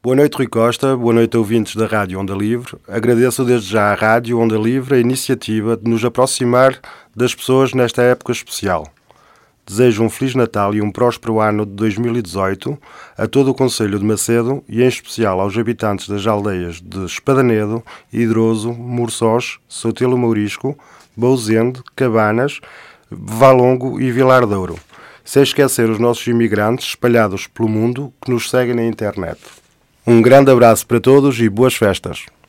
Boa noite, Rui Costa. Boa noite, ouvintes da Rádio Onda Livre. Agradeço desde já à Rádio Onda Livre a iniciativa de nos aproximar das pessoas nesta época especial. Desejo um Feliz Natal e um próspero ano de 2018 a todo o concelho de Macedo e em especial aos habitantes das aldeias de Espadanedo, Hidroso, Morçós, Sotelo Mourisco, Bouzende, Cabanas, Valongo e Vilar de Ouro. Sem esquecer os nossos imigrantes espalhados pelo mundo que nos seguem na internet. Um grande abraço para todos e boas festas!